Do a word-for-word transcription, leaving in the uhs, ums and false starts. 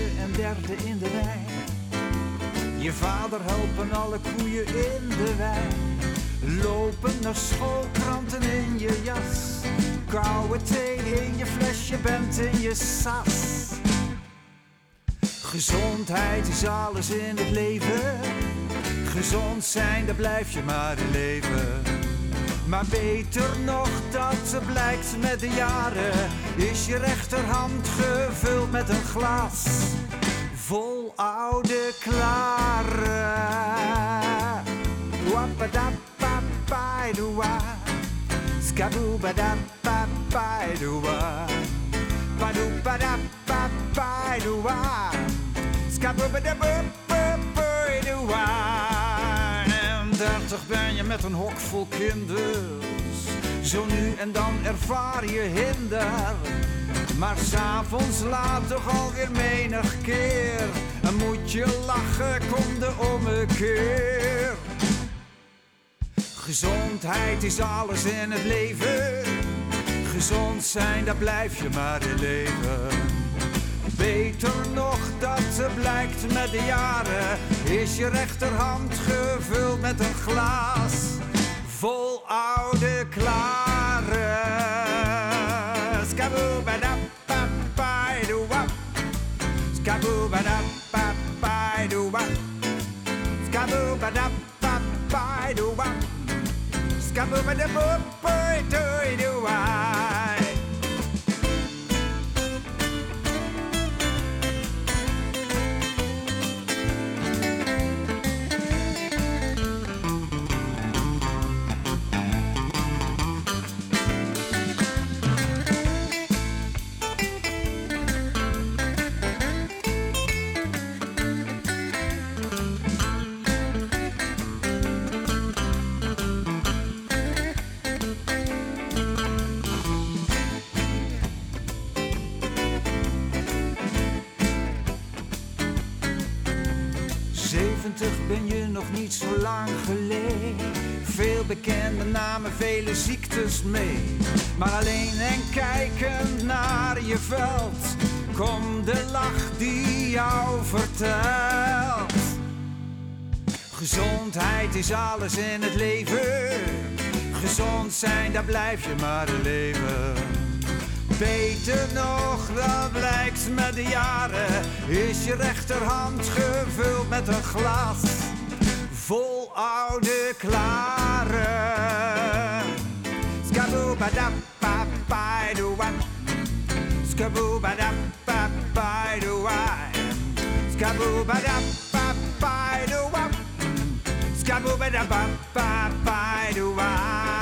en derde in de rij. Je vader helpen alle koeien in de wei. Lopen naar school, kranten in je jas. Koude thee in je flesje, bent in je sas. Gezondheid is alles in het leven. Gezond zijn, daar blijf je maar in leven. Maar beter nog, dat blijkt met de jaren, is je rechterhand gevuld met een glas vol oude klaren. Wapadapapaidoa, skaboobadapapaidoa, padoepadapapaidoa, skaboobadapapaidoa. dertig ben je met een hok vol kinders, zo nu en dan ervaar je hinder. Maar 's avonds laat toch alweer menig keer, en moet je lachen, kom de ommekeer. Gezondheid is alles in het leven. Gezond zijn, daar blijf je maar in leven. Beter nog, dat blijkt met de jaren, is je rechterhand gevuld met een glas vol oude klaren. Skaboobadapapaidoa, skaboobadapapaidoa, skaboobadapapaidoa, skaboobadapapaidoa. zeventig ben je nog niet zo lang geleden. Veel bekende namen, vele ziektes mee. Maar alleen en kijkend naar je veld, komt de lach die jou vertelt. Gezondheid is alles in het leven. Gezond zijn, daar blijf je maar in leven. Beter nog, dat blijkt met de jaren, is je rechterhand gevuld met een glas vol oude klaren. Skaboobadapapaidoa, skaboobadapapaidoa, skaboobadapapaidoa, skaboobadapapaidoa.